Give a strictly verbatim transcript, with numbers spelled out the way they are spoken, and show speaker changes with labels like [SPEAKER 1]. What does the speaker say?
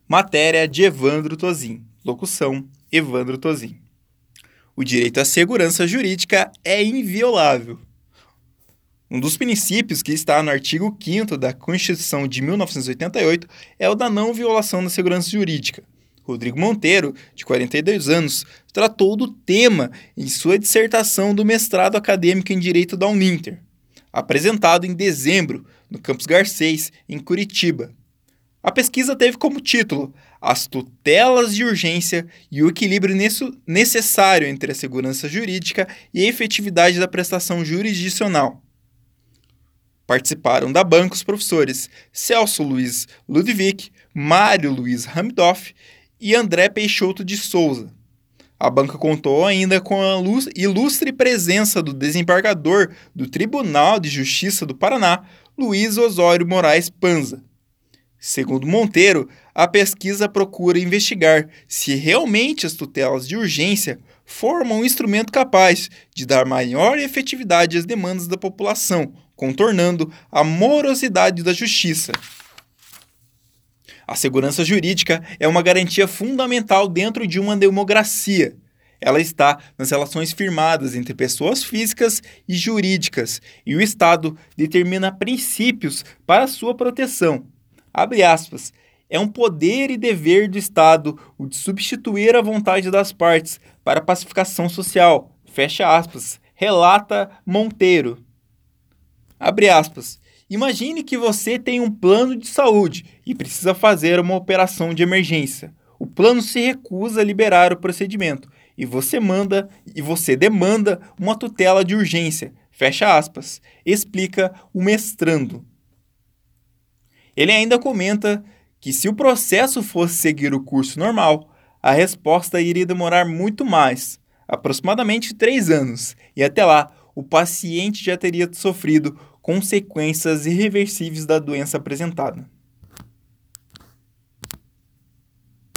[SPEAKER 1] Matéria de Evandro Tozin. Locução: Evandro Tozin. O direito à segurança jurídica é inviolável. Um dos princípios que está no artigo quinto da Constituição de mil novecentos e oitenta e oito é o da não violação da segurança jurídica. Rodrigo Monteiro, de quarenta e dois anos, tratou do tema em sua dissertação do mestrado acadêmico em Direito da Uninter, apresentado em dezembro no Campus Garcês, em Curitiba. A pesquisa teve como título As tutelas de urgência e o equilíbrio necessário entre a segurança jurídica e a efetividade da prestação jurisdicional. Participaram da banca os professores Celso Luiz Ludwig, Mário Luiz Ramdoff e André Peixoto de Souza. A banca contou ainda com a ilustre presença do desembargador do Tribunal de Justiça do Paraná, Luiz Osório Moraes Panza. Segundo Monteiro, a pesquisa procura investigar se realmente as tutelas de urgência formam um instrumento capaz de dar maior efetividade às demandas da população, contornando a morosidade da justiça. A segurança jurídica é uma garantia fundamental dentro de uma democracia. Ela está nas relações firmadas entre pessoas físicas e jurídicas, e o Estado determina princípios para sua proteção. Abre aspas, é um poder e dever do Estado o de substituir a vontade das partes para a pacificação social, fecha aspas, relata Monteiro. Abre aspas, imagine que você tem um plano de saúde e precisa fazer uma operação de emergência. O plano se recusa a liberar o procedimento e você manda e você demanda uma tutela de urgência, fecha aspas, explica o mestrando. Ele ainda comenta que se o processo fosse seguir o curso normal, a resposta iria demorar muito mais, aproximadamente três anos, e até lá o paciente já teria sofrido consequências irreversíveis da doença apresentada.